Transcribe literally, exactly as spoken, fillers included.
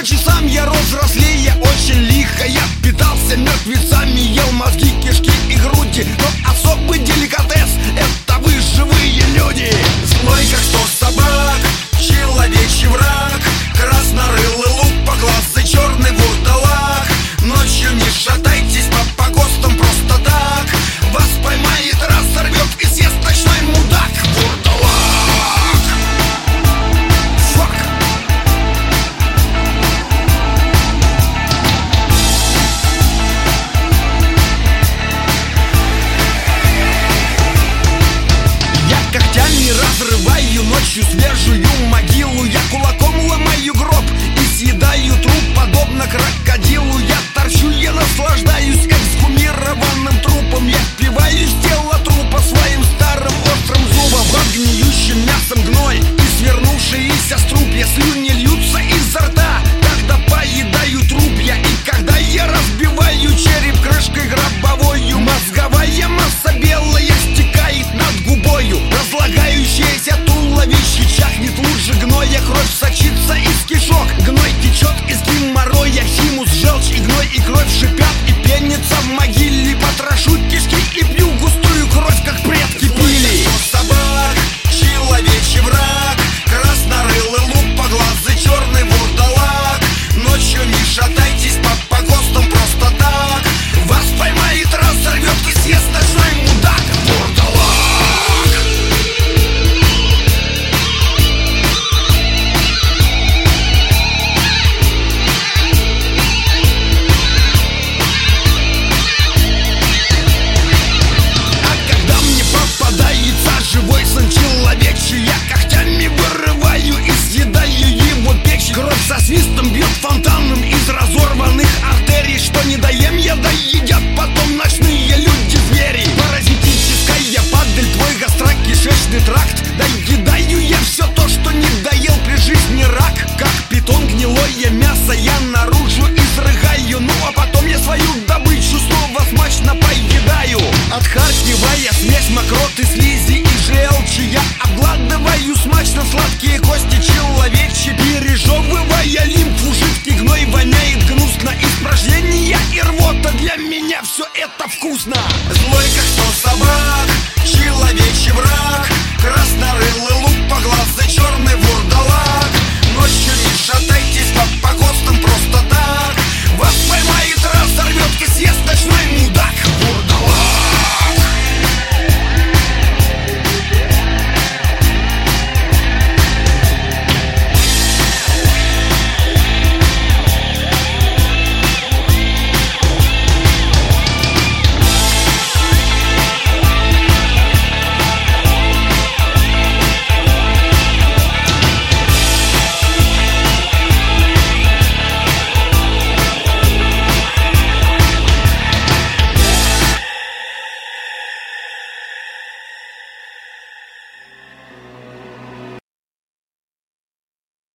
Короче, сам я рос взрослее, очень лихо. Я питался мертвецами, ел мозги, кишки и груди. Но особый деликатес — это вы, живые люди. Злой, как сто собак, человечий враг, краснорылый лук, поклассы, черный вурдалак. Ночью не шатайтесь по погостам просто так. Вас поймает, разорвет и съест ночной мудак. Вурдалак. Фак. Я когтями разрываю ночью свежую